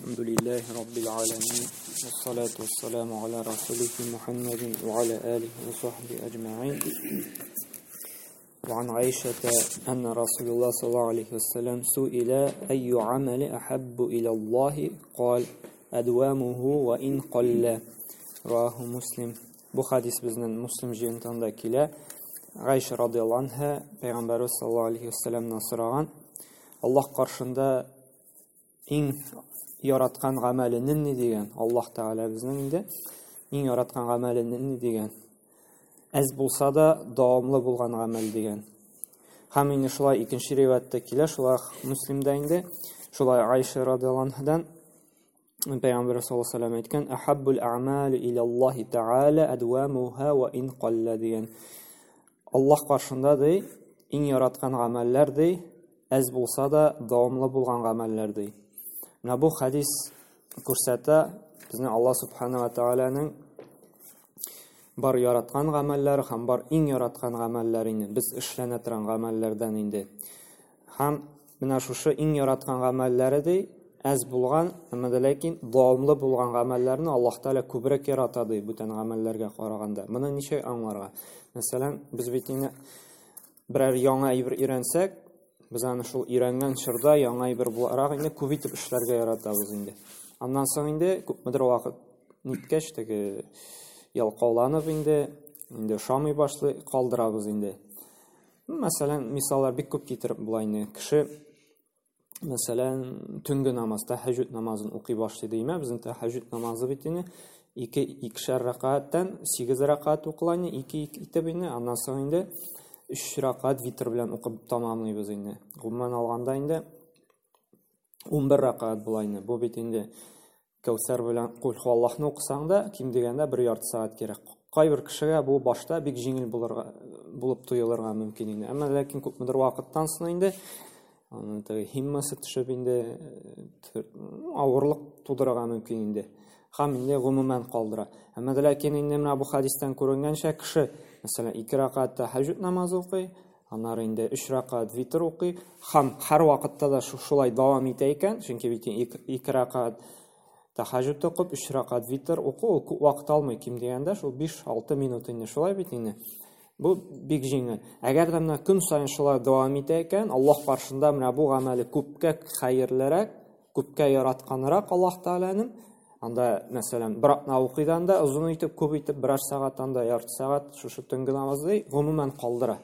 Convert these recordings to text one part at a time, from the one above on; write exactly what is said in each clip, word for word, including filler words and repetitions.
الحمد لله رب العالمين والصلاة والسلام على رسوله محمد وعلى آله وصحبه أجمعين. وعن عائشة أن رسول الله صلى الله عليه وسلم سئل أي عمل أحب إلى الله قال أدوامه وإن قل. رواه مسلم. Bu hadis bizning Muslim jiyintonda kela. Ayşe radhiyallahu anha Peygamberimiz sallallahu aleyhi ve sellem'den soragan. Allah qarşında eng yaratgan amalini ne degan? Allah Taala bizning inde eng yaratgan amalini ne degan? Az bulsa da davamlı bulgan amal degan. Ham indi şulay ikinci riwayatda kela, şulay Müslim'de indi. Şulay Ayşe radhiyallahu anhadan Peygamber sallallahu aleyhi ve sellem aytgan: "Ahabbul a'mali ila Allah Taala adwamuha wa in qalla" degan. Allah qarşında da eng yaratgan amallar dey, az bulsa da davamlı bulgan amallar dey. Mana bu hadis ko'rsata bizni Allah subhanahu va taolaning bar yaratgan amallari ham bar eng yaratgan amallarini biz ishlana turgan amallardan indi. Ham mana shu eng yaratgan amallari dey az bulgan, amma lekin davomli bulgan amallarni Alloh taolo ko'proq yaratadi butan amallarga qaraganda. Buni necha anglarga? Masalan, biz bitini biror yangi ayb o'rgansak, biz ana shu o'rgangan shirda yangi ayb bo'laraq endi ko'paytib ishlarga yaratamiz endi. Ondan so'ng endi ko'pdir vaqt nitkach tagi yalqovlanib endi endi shamay boshli qoldiramiz endi. Masalan, misollar bir ko'p keltirib bo'layni. Kishi masalan tungi namoz, tahajjud namozini o'qiy boshlaydi-mi? Bizning tahajjud namozi bitini ikki ikki raqatdan sakkiz raqat o'qilayni, ikki ikki itibini, ondan so'ng endi uch raqat vitr bilan o'qib tamomlaymiz endi. Umuman olganda endi o'n bir raqat bo'layni. Bu bit endi Kavsar bilan Qul huvallohni o'qisangda, kim deganda bir yarim soat kerak. Qay bir kishiga bu boshda bek yengil bo'larga bo'lib tuyulirga mumkin endi. Ammo lekin ko'pdir vaqtdan so'ng endi аны himmasi tushib endi og'irlik tug'dirga mumkin endi. Ham endi umuman qoldira. Ammo lekin endi mana bu hadisdan ko'ringancha kishi masalan ikki raqat tahajjud namozi o'qiy, anar endi uch raqat vitr o'qiy, ham har vaqtda da shu shulay davom etar ekan, chunki ikki raqat tahajjud o'qib, uch raqat vitr o'qib, ko'p vaqt olmay kim deganda shu besh olti minut endi shulay bitini. Bu big yengil. Agar mana kun sayin shulay davom etar ekan, Alloh qarshida mana bu amali ko'pga xayrliroq, ko'pga yaratganroq Alloh taolaning. Anda masalan bir vaqtni o'qiganda uzun etib ko'p etib bir soatdan yarım soat shu shu tungi namozni umuman qoldira.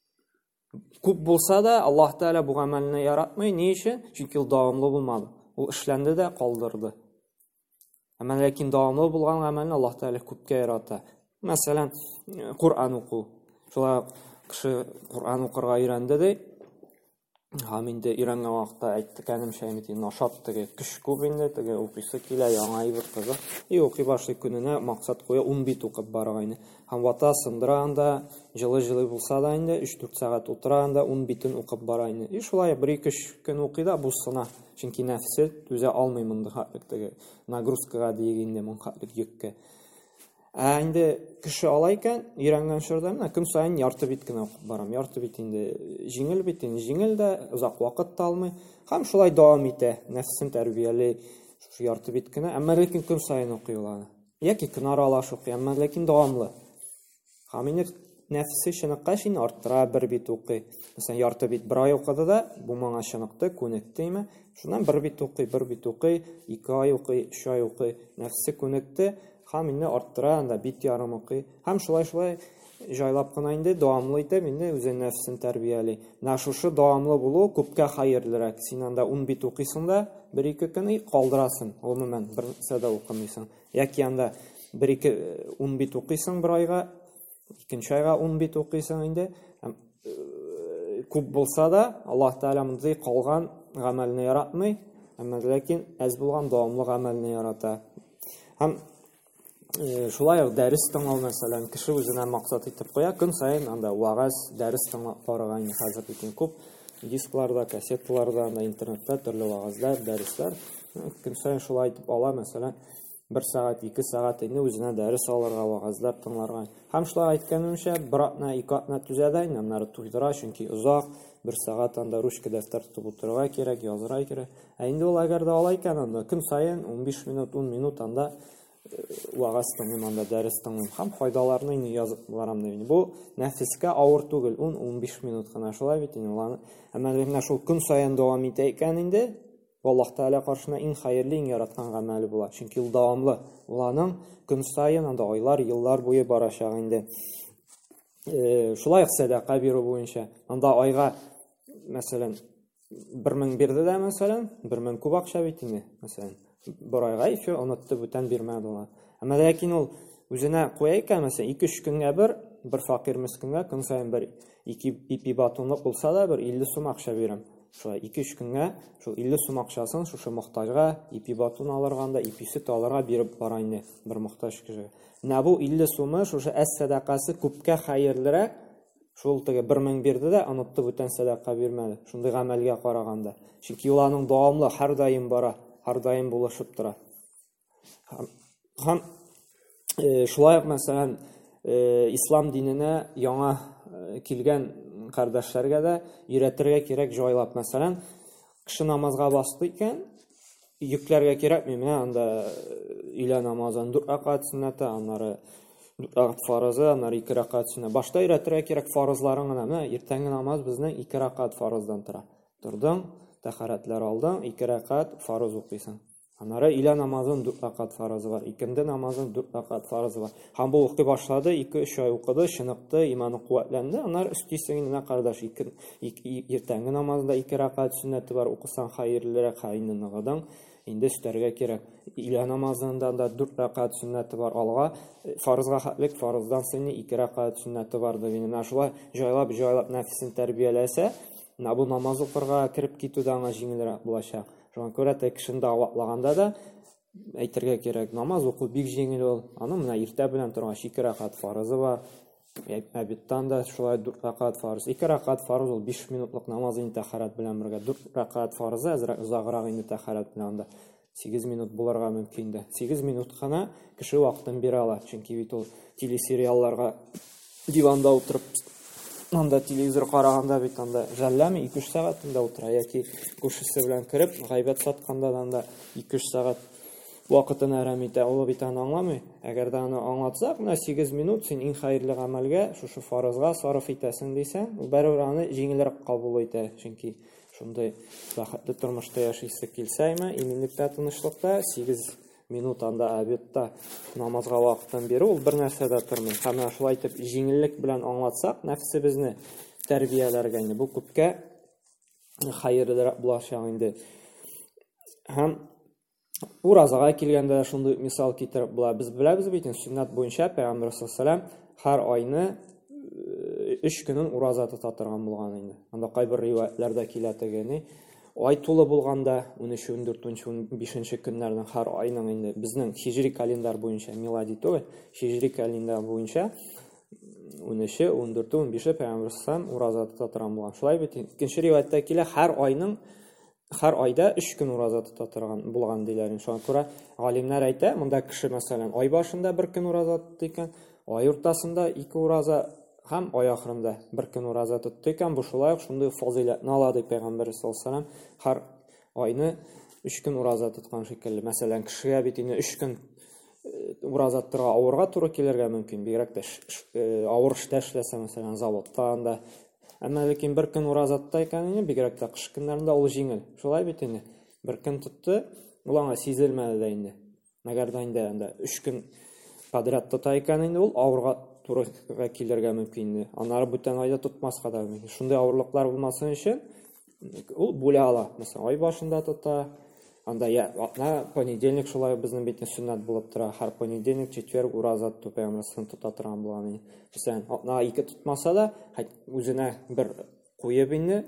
Ko'p bo'lsa da Alloh taolo bu amalni yaratmay, ne uchun? Chunki u davomli bo'lmadi. U ishlandi da qoldirdi. Ammo lekin davomli bo'lgan amalni Alloh taolo ko'pga yaratadi. Masalan, Qur'on o'qu. Shular kishi Qur'on o'qirga o'rgandi-da, ham endi o'rgangan vaqtda aytganim shaymiti nashatdagi kuch ko'p endi, tagi o'qisa kela yangi bir qiziq. И o'qiy boshli kunini maqsad qo'ya o'n bit o'qib borag'ayni. Ham vata sindiranda, jili-jili bo'lsa da endi uch to'rt soat o'tiranda o'n bitin o'qib borayni. И shulay bir ikki kun o'qiyda bu sina, chunki nafsi o'za olmayman degandagi nagruzkaga deganda men qatlik yukka. Endi kishi olaykan, o'rgangan shirda mana kun sayin yarti bitkina o'qib boram. Yarti bit endi yengil bit, yengilda uzoq vaqt olmay, ham shulay davom etadi. Nafsini tarbiyali shu yarti bitkina, ammo lekin kun sayin o'qiyoladi. Yoki kun aralash o'qiy, ammo lekin davomli. Ham endi nafsi shuni qashin orttira bir bit o'qiy. Masalan, yarti bit bir oy o'qidi-da, bu menga shuniqdi, ko'nikdimi? Shundan bir bit o'qiy, bir bit o'qiy, ikki oy o'qiy, uch oy o'qiy, nafsi ko'nikdi. Ham endi orttira, anda bit yarim o'qiy. Ham shulay-shulay joylab qana endi davomli etib, endi o'zi nafsini tarbiyali. Mana shu davomli bo'lu ko'pga xayrliroq. Sen anda o'n bit o'qisang-da, bir ikki kun qoldirasan. Umuman bir sada o'qimaysan. Yoki anda bir ikki o'n bit o'qisang bir oyga, ikkinchi oyga o'n bit o'qisang endi ko'p bo'lsa-da, Alloh taolo bunday qolgan amalni yaratmay, ammo lekin az bo'lgan davomli amalni yaratadi. Ham shulay dars tinglab masalan kishi o'zidan maqsad etib qo'ya, kun sayin anda va'z dars tinglab borgan hozir ekan ko'p disklarda, kasetlarda, internetda turli va'zlar, darslar kun sayin shulay etib ola masalan bir soat, ikki soat endi o'zidan dars olirga, va'zlar tinglarga. Ham shulay aytganimcha, bir atna, ikki atna tuzadi, namlari tuydira, chunki uzoq бер сәгать анда ручка дәфтәр тотып утырырга кирәк, язырга кирәк. Ә инде ул әгәр дә алай икән, анда көн саен унбиш минут, ун минут анда вагаз тыңлыйм, анда дәрес тыңлыйм. Һәм файдаларны инде язып барам дип. Бу нәфескә авыр түгел, ун-унбиш минут кына шулай бит инде. Уларны әмәлендә шул көн саен дәвам итә икән инде, Аллаһ Тәгалә каршына иң хәерле, иң яраткан гамәле була. Чөнки ул дәвамлы. Уларның көн саен анда айлар, еллар буе барачак инде. Шулай ук садака бирү буенча, анда айга, мәсәлән, бер мең бирде дә, мәсәлән, бер мең күп акча бит инде, мәсәлән, бер айга ифе онытты, бүтән бирмәде ул. Әмма ләкин ул үзенә куя икән, мәсәлән, ике-өч көнгә бер, бер факир мискенгә көн саен бер ике ипи батонлык булса да, бер илле сум акча бирәм. Шулай ике-өч көнгә шул илле сум акчасын шушы мохтаҗга, ипи батон алырганда, ипи сөт алырга биреп бара инде, бер мохтаҗ кешегә. Менә бу илле сумы шушы әс садакасы күпкә хәерлерәк. Шул теге бер мең бирде дә, онытты, бүтән садака бирмәде. Шундый гамәлгә караганда. Чөнки ул аның дәвамлы һәр даим бара, һәр даим булышып тора. Һәм шулай ук, мәсәлән, ислам диненә яңа килгән кардәшләргә дә өйрәтергә кирәк җайлап. Мәсәлән, кеше намазга басты икән, йөкләргә кирәкми, менә анда илә намазын дүрт рәкать сөннәте, аннары дүрт рәкать фарызы, аннары ике рәкать сөннәт. Башта өйрәтергә кирәк фарызларын гына. Менә иртәнге намаз безнең ике рәкать фарыздан тора. Тордың, тәһарәтләр алдың, ике рәкать фарыз укыйсың. Аннары илә намазын дүрт рәкать фарызы бар, икенде намазын дүрт рәкать фарызы бар. Һәм бу укый башлады, ике-өч ай укыды, чынықты, иманы куәтләнде. Аннары өстисен инде кардәш, иртәнге намазда ике рәкать сөннәте бар, укысаң хәерлерәк, инде ныгыдың, инде өстәргә кирәк. Илә намазында да дүрт рәкать сөннәте бар, алга фарызга хәтлек, фарыздан соң ике рәкать сөннәте бар дип, менә шулай җайлап-җайлап нәфсен тәрбияләсә, менә бу намаз укырга кирип китүдә аңа җиңелрәк булачак. Шуңа күрә тә кешене аватлаганда да әйтергә кирәк, намаз уку бик җиңел ул. Аны менә иртә белән торгач ике рәкать фарызы бар. Әбиттан да шулай дүрт рәкать фарыз. ике рәкать фарыз ул биш минутлык намаз инде тәһарәт белән бергә. дүрт рәкать фарызы әзрәк узаграк инде тәһарәт белән да сигез минут булырга мөмкин дә. сигез минут кына кеше вакытын бирә ала. Чөнки бит ул телесериалларга диванда утырып анда телевизор караганда бит анда жәлләме ике-өч сәгать инде утыра, яки күршесе белән кирип гайбәт сатканда да анда ике-өч сәгать вакытын әрәм итә. Ул бит аны аңламый. Әгәр дә аны аңлатсак, менә сигез минут син иң хәерле гамәлгә, шушы фарызга сарыф итәсең дисәң, ул бәрәбер аны җиңелрәк кабул итә. Чөнки шундый бәхетле тормышта яшисе килсәме, иминлектә, тынычлыкта сигез минут анда обедта намазга вакытын бирү ул бер нәрсә дә тормый. Һәм шулай итеп җиңеллек белән аңлатсак, нәфсебезне тәрбияләргә инде бу күпкә хәерлерәк булачак инде. Һәм уразага килгәндә шундый мисал китереп була. Без беләбез бит, сөннәт буенча Пәйгамбәр саллаллаһу һәр айны өч көнен ураза тота торган булган инде. Анда кайбер риваятләрдә килә тегене ай тулы булганда ун өч, ун дүрт, ун биш көннәрнең һәр айның инде безнең хиҗри календар буенча, милади түгел, хиҗри календар буенча ун өч, ун дүрт, ун биш Пәйгамбәр саллаллаһу ураза тота торган булган. Шулай бит икенче риваятта килә һәр айның һәр айда өч көн ураза тота торган булган диләр. Шуңа күрә галимнәр әйтә, монда кеше мәсәлән ай башында бер көн ураза тотты икән, ай уртасында ике ураза һәм ай ахырында бер көн ураза тотты икән, бу шулай ук шундый фазилатны ала ди Пәйгамбәр саллаллаһу алейһи һәр айны өч көн ураза тоткан шикелле. Мәсәлән, кешегә бит инде өч көн ураза тотырга авырга туры килергә мөмкин, бигрәк тә авыр эштә эшләсә, мәсәлән, заводта анда. Әмма ләкин бер көн ураза тотта икән, бигрәк тә кыш көннәрендә ул җиңел. Шулай бит инде. Бер көн тотты, ул аңа сизелмәде дә инде. Мәгәр дә инде анда өч көн подряд тота икән инде ул авырга туры килергә мөмкин инде. Аннары бүтән айда тотмаска да мөмкин. Шундый авырлыклар булмасын өчен ул бүлә ала. Мәсәлән, ай башында тота, анда я на понедельник шулай безнең бит сөннәт булып тора. Һәр понедельник, четверг ураза тотып Пәйгамбәрнең тота торган булган. Мәсәлән, на ике тотмаса да үзенә бер куеп инде.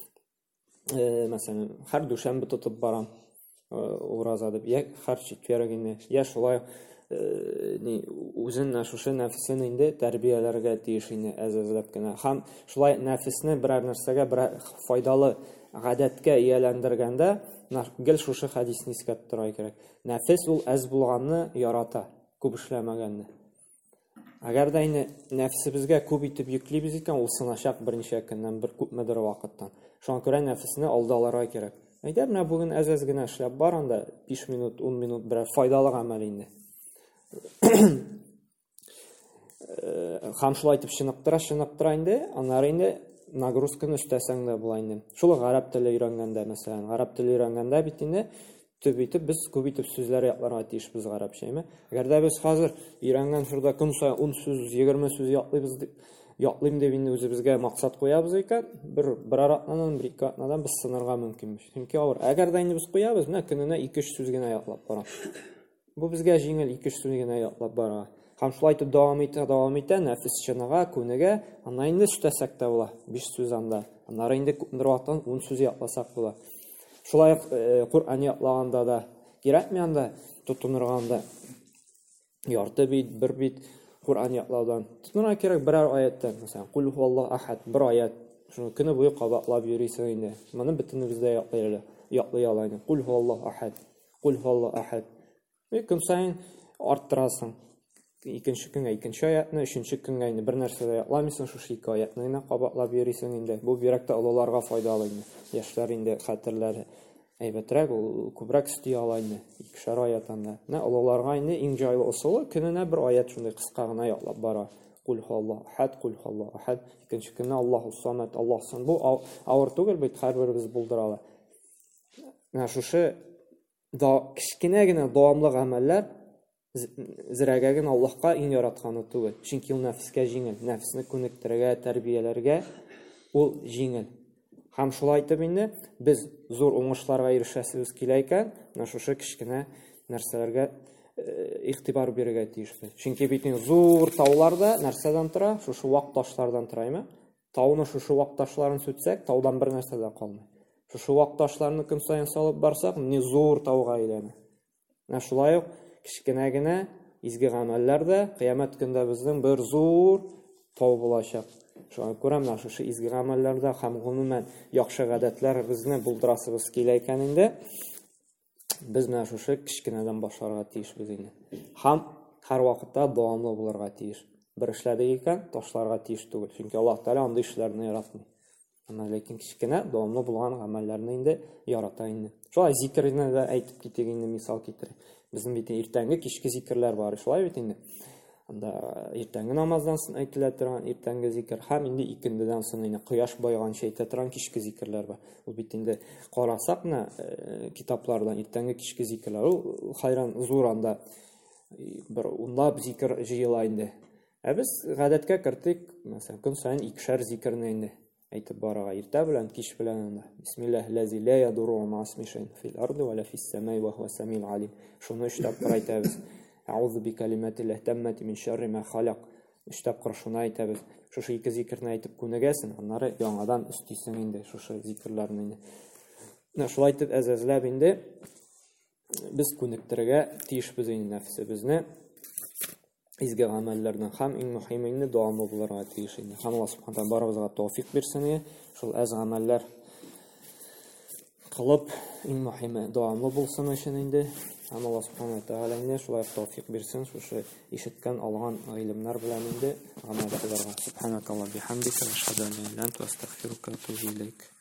Мәсәлән, һәр дүшәмбе тотып барам ураза дип, я һәр четверг инде. Я шулай ни үзенә шушы нәфсен инде тәрбияләргә тиеш инде әз-әзләп кенә. Һәм шулай нәфсне берәр нәрсәгә, бер файдалы гадәткә ияләндергәндә гел шушы хадисны искә тотырга кирәк. Нәфс ул әз булганны ярата, күп эшләмәгәнне. Әгәр дә инде нәфсебезгә күп итеп йөклибез икән, ул сынашак берничә көннән, бер күпмедер вакыттан. Шуңа күрә нәфесне алдаларга кирәк. Әйдә, менә бүген әз-әз генә эшләп бар анда биш минут, ун минут берәр файдалы гамәл инде. Һәм шулай итеп чыныктыра, чыныктыра инде, аннары инде нагрузканы өстәсәң дә була инде. Шул гарәп теле өйрәнгәндә, мәсәлән, гарәп теле өйрәнгәндә бит инде төп итеп без күп итеп сүзләр ятларга тиешбез гарәпчәме? Әгәр дә без хәзер өйрәнгән шурда көн саен ун сүз, егерме сүз ятлыйбыз дип, ятлыйм дип инде үзебезгә максат куябыз икән, бер бер атнадан, бер ике атнадан без сынырга мөмкинбез. Чөнки авыр. Әгәр дә инде без куябыз, менә көненә ике өч сүз генә ятлап бара. Бу безгә җиңел ике өч сүз генә ятлап бара. Һәм шулай итеп дәвам итә, дәвам итә, нәфес чыныга, күнегә, аннан инде өстәсәк тә була, биш сүз анда. Аннары инде күпмедер вакыттан ун сүз ятласак була. Шулай Кур'ан ятлаганда да кирәкми анда тотынырганда ярты бит, бер бит Кур'ан ятлаудан. Тотынырга кирәк берәр аяттан, мәсәлән, Кул һуаллаһу ахад, бер аят. Шуны көне буе кабатлап йөрисең инде. Моны бөтенебездә ятлый, ятлый ала инде. Кул һуаллаһу ахад, Кул һуаллаһу ахад. Көн саен арттырасың. Икенче көнгә икенче аятны, өченче көнгә инде бер нәрсә дә ятламыйсың, шушы ике аятны гына кабатлап йөрисең инде. Бу бирәк тә олыларга файдалы инде. Яшьләр инде хәтерләре әйбәтрәк, ул күбрәк исти ала инде. Икешәр аятанда. Менә олыларга инде иң җайлы усулы көненә бер аят шундый кыска гына ятлап бара. Кул һуаллаһу ахад, Кул һуаллаһу ахад. Икенче көнне Аллаһу самад, Аллаһ сан. Бу авыр түгел бит, һәрберебез булдыралар. Менә шушы да кичкенә генә дәвамлы гамәлләр зирәгә генә Аллаһка иң яратканы түгел. Чөнки ул нәфескә җиңел, нәфесне күнектерергә, тәрбияләргә ул җиңел. Һәм шулай итеп инде без зур уңышларга ирешәсебез килә икән, менә шушы кичкенә нәрсәләргә игътибар бирергә тиешбез. Чөнки бит зур тауларда нәрсәдән тора? Шушы вак ташлардан тора, тауны шушы вак ташларын сүтсәк, таудан бер нәрсә дә калмый. Шушы вак ташларны көн саен салып барсак, менә зур тауга әйләнә. Менә шулай ук кичкенә генә изге гамәлләр дә кыямәт көндә безнең бер зур тау булачак. Шуңа күрә менә шушы изге гамәлләрдә һәм гомумән яхшы гадәтләр безне булдырасыбыз килә икән инде, без менә шушы кичкенәдән башларга тиешбез инде. Һәм һәр вакытта дәвамлы булырга тиеш. Бер эшләдек икән, ташларга тиеш түгел. Чөнки Аллаһ Тәгалә андый эшләрне яратмый. Ана ләкин кичкенә дәвамлы булган гамәлләрне инде ярата инде. Шулай зикрне дә әйтеп китик инде, мисал китерик. Безнең бит иртәнге кичке зикрләр бар, шулай бит инде. Анда иртәнге намаздан соң әйтелә торган иртәнге зикр, һәм инде икендедән соң инде кояш байганча әйтә торган кичке зикрләр бар. Ул бит инде карасак на китаплардан иртәнге кичке зикрләр, ул хайран зур анда бер унлап зикр җыела инде. Ә без гадәткә кертик, мәсәлән, көн саен икешәр зикрне инде әйтеп барырга, иртә белән, кич белән анда. Бисмиллаһи ла ядурру ма исми шайъин фил арди ва ла фис самаи ва хуа самиул алим. Шуны эштәп кайтабыз. Аузу би калиматиллаһи таммати мин шарри ма халак. Эштәп шуны әйтәбез. Шушы ике зикрне әйтеп күнегәсен, аннары яңадан өстисең инде шушы зикрләрне инде. Менә шулай итеп әзәзләп инде без күнектерергә тиешбез инде нәфсебезне. Изге гамәлләрдән һәм иң мөһиме инде дәвамлы булырга тиеш инде. Һәм Аллаһ Субханаһу ва Тәгалә барыбызга тәүфик бирсен, шул аз гамәлләр кылып иң мөһиме дәвамлы булсын өчен инде. Һәм Аллаһ Субханаһу ва Тәгалә инде шулай тәүфик бирсен, шушы ишеткән, алган гыйлемнәр белән инде гамәл кылырга. Субханакаллаһи ва бихамдика, ашһаду ан ла илаһа илля анта, астагфирука ва атубу илейк.